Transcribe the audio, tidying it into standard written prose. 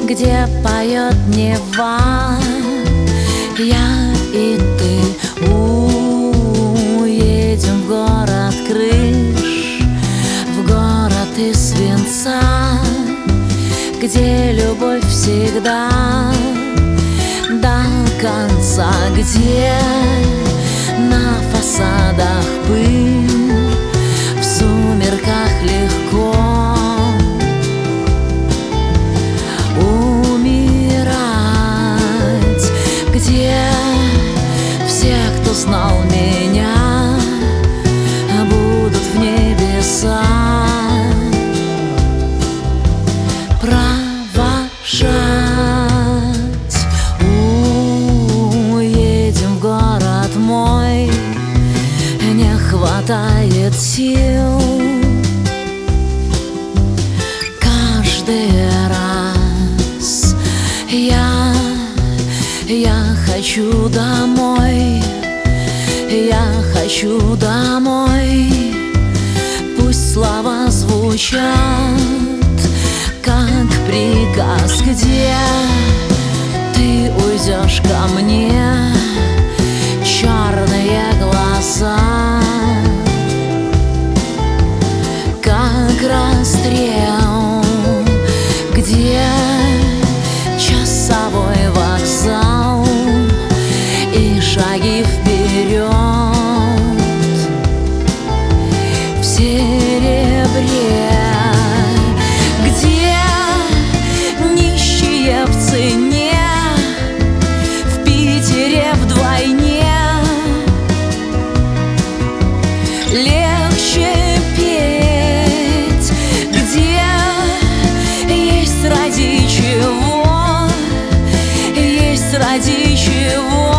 где поет Нева. Я и ты уедем в город крыш, в город из свинца, где любовь всегда до конца, где на фасадах пыль, в сумерках легко умирать, где все, кто знал меня, будут в небеса провожать. Уедем в город мой, не хватает сил каждый раз. Я хочу домой, я хочу домой. Пусть слова звучат как приказ, где ты уйдешь ко мне, черные глаза, как расстрел, где часовой вокзал и шаги вперед в серебре, где нищие в цене, в Питере вдвойне легче петь, где есть ради чего, есть ради чего.